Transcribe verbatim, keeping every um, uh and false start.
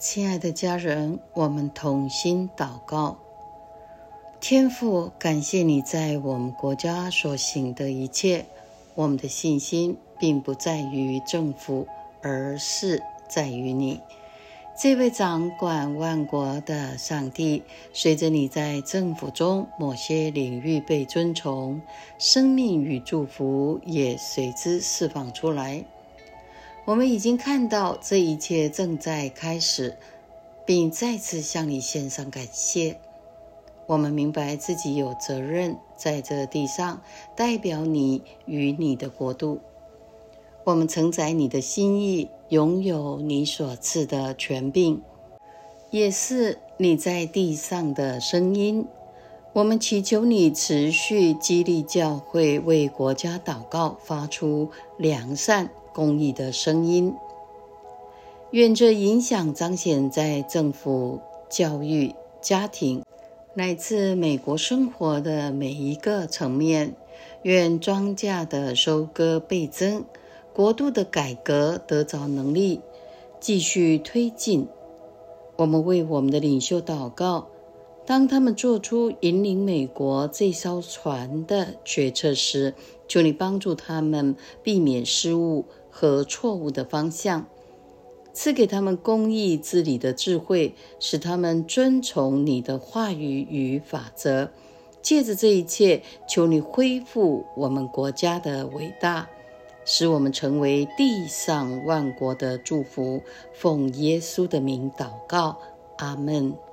亲爱的家人，我们同心祷告。天父，感谢你在我们国家所行的一切。我们的信心并不在于政府，而是在于你。这位掌管万国的上帝，随着你在政府中某些领域被尊崇，生命与祝福也随之释放出来。我们已经看到这一切正在开始，并再次向你献上感谢。我们明白自己有责任在这地上代表你与你的国度。我们承载你的心意，拥有你所赐的权柄，也是你在地上的声音。我们祈求你持续激励教会，为国家祷告，发出良善公义的声音。愿这影响彰显在政府、教育、家庭乃至美国生活的每一个层面。愿庄稼的收割倍增，国度的改革得着能力，继续推进。我们为我们的领袖祷告，当他们做出引领美国这艘船的决策时，求你帮助他们避免失误和错误的方向，赐给他们公义治理的智慧，使他们遵从你的话语与法则。借着这一切，求你恢复我们国家的伟大，使我们成为地上万国的祝福。奉耶稣的名祷告，阿们。